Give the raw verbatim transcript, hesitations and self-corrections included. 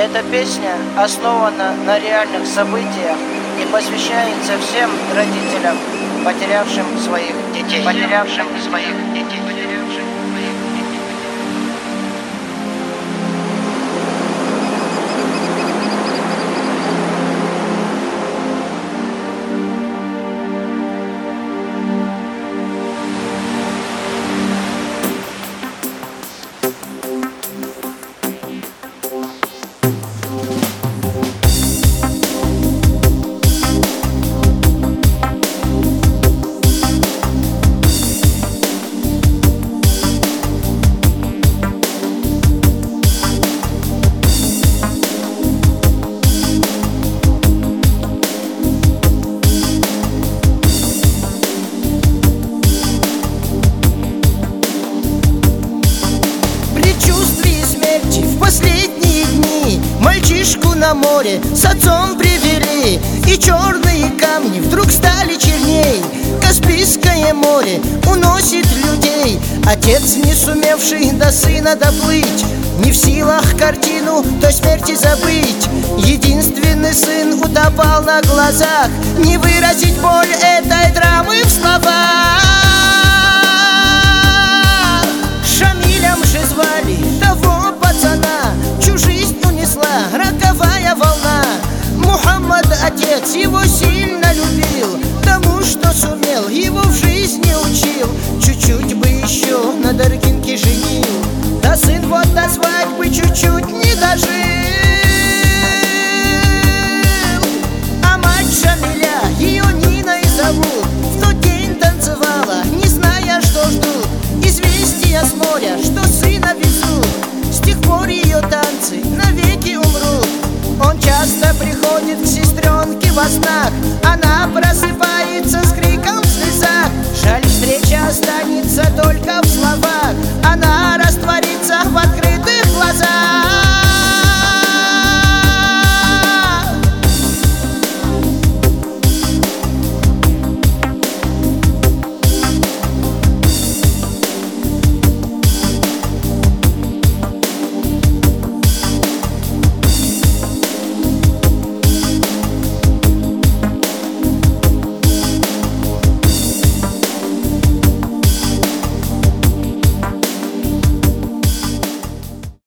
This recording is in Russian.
Эта песня основана на реальных событиях и посвящается всем родителям, потерявшим своих детей. Потерявшим своих детей. Потерявшим своих детей. Последние дни мальчишку на море с отцом привели, и черные камни вдруг стали черней. Каспийское море уносит людей. Отец, не сумевший до сына доплыть, не в силах картину той смерти забыть. Единственный сын утопал на глазах, не выразить боль этой драмы в словах. Шамилем же звали того пацана, чью жизнь унесла роковая волна. Мухаммад, отец, его сильно любил, тому, что сумел, его в жизни учил. Чуть-чуть бы еще на Даргинке женил, да сын вот до свадьбы чуть-чуть не дожил. А мать Шамиля, ее Ниной зовут, в тот день танцевала, не зная, что ждут. Известия с моря, что сына везут, с тех пор ее танцы навеки умрут. Он часто приходит к сестренке во снах, она просыпается